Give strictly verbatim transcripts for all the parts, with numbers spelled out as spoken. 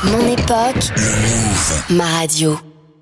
Mon époque, ma radio.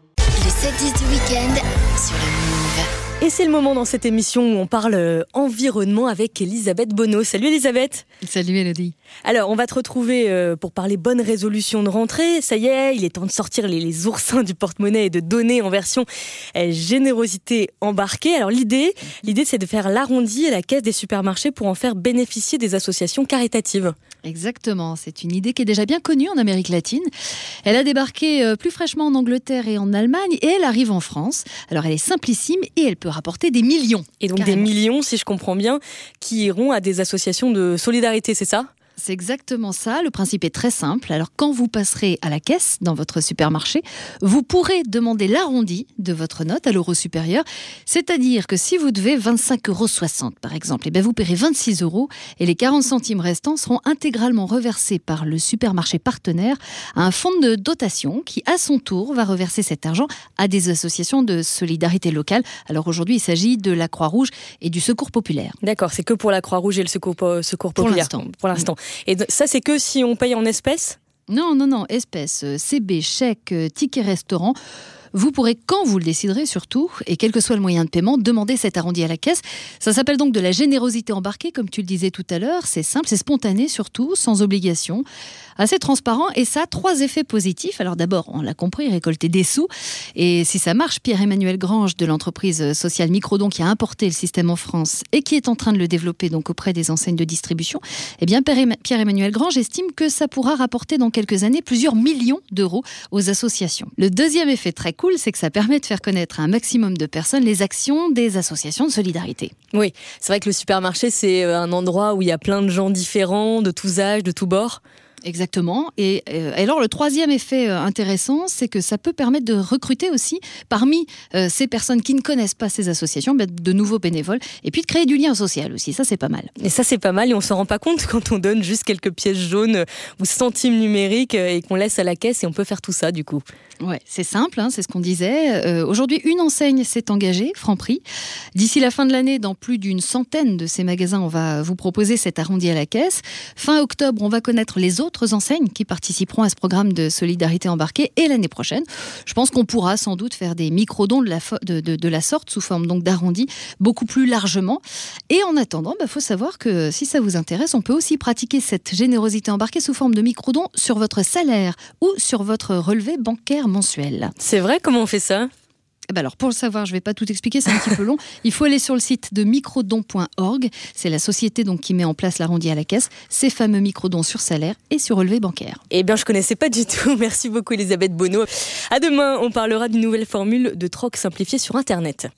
Le sept dix du week-end sur le Move. Et c'est le moment dans cette émission où on parle euh, environnement avec Elisabeth Bonneau. Salut Elisabeth. Salut Elodie. Alors on va te retrouver euh, pour parler bonne résolution de rentrée. Ça y est, il est temps de sortir les, les oursins du porte-monnaie et de donner en version euh, générosité embarquée. Alors l'idée, l'idée c'est de faire l'arrondi à la caisse des supermarchés pour en faire bénéficier des associations caritatives. Exactement, c'est une idée qui est déjà bien connue en Amérique latine. Elle a débarqué euh, plus fraîchement en Angleterre et en Allemagne et elle arrive en France. Alors elle est simplissime et elle peut rapporter des millions. Et donc Carrément. des millions, si je comprends bien, qui iront à des associations de solidarité, c'est ça ? C'est exactement ça. Le principe est très simple. Alors, quand vous passerez à la caisse dans votre supermarché, vous pourrez demander l'arrondi de votre note à l'euro supérieur. C'est-à-dire que si vous devez vingt-cinq euros soixante, par exemple, eh bien vous paierez vingt-six euros et les quarante centimes restants seront intégralement reversés par le supermarché partenaire à un fonds de dotation qui, à son tour, va reverser cet argent à des associations de solidarité locale. Alors aujourd'hui, il s'agit de la Croix-Rouge et du Secours populaire. D'accord, c'est que pour la Croix-Rouge et le Secours, secours Pour populaire. l'instant. Pour l'instant. Et ça, c'est que si on paye en espèces ? Non, non, non, espèces, C B, chèque, ticket restaurant. Vous pourrez, quand vous le déciderez surtout, et quel que soit le moyen de paiement, demander cet arrondi à la caisse. Ça s'appelle donc de la générosité embarquée, comme tu le disais tout à l'heure. C'est simple, c'est spontané surtout, sans obligation, assez transparent, et ça a trois effets positifs. Alors d'abord, on l'a compris, récolter des sous. Et si ça marche, Pierre-Emmanuel Grange de l'entreprise sociale Microdon, qui a importé le système en France et qui est en train de le développer donc auprès des enseignes de distribution, eh bien Pierre-Emmanuel Grange estime que ça pourra rapporter dans quelques années plusieurs millions d'euros aux associations. Le deuxième effet très cool, c'est que ça permet de faire connaître à un maximum de personnes les actions des associations de solidarité. Oui, c'est vrai que le supermarché, c'est un endroit où il y a plein de gens différents, de tous âges, de tous bords. Exactement. Et, euh, et alors, le troisième effet euh, intéressant, c'est que ça peut permettre de recruter aussi, parmi euh, ces personnes qui ne connaissent pas ces associations, bah, de nouveaux bénévoles, et puis de créer du lien social aussi. Ça, c'est pas mal. Et ça, c'est pas mal, et on s'en rend pas compte quand on donne juste quelques pièces jaunes ou centimes numériques et qu'on laisse à la caisse, et on peut faire tout ça, du coup. Ouais, c'est simple, hein, c'est ce qu'on disait. Euh, aujourd'hui, une enseigne s'est engagée, Franprix. D'ici la fin de l'année, dans plus d'une centaine de ces magasins, on va vous proposer cet arrondi à la caisse. Fin octobre, on va connaître les autres autres enseignes qui participeront à ce programme de solidarité embarquée, et l'année prochaine, je pense qu'on pourra sans doute faire des micro-dons de la, fo- de, de, de la sorte, sous forme donc d'arrondi, beaucoup plus largement. Et en attendant, il bah, faut savoir que si ça vous intéresse, on peut aussi pratiquer cette générosité embarquée sous forme de micro-dons sur votre salaire ou sur votre relevé bancaire mensuel. C'est vrai, comment on fait ça ? Eh ben alors, pour le savoir, je ne vais pas tout expliquer, c'est un petit peu long. Il faut aller sur le site de microdon point org. C'est la société donc, qui met en place l'arrondi à la caisse. Ces fameux microdons sur salaire et sur relevé bancaire. Eh bien, je ne connaissais pas du tout. Merci beaucoup, Elisabeth Bonneau. À demain, on parlera d'une nouvelle formule de troc simplifié sur Internet.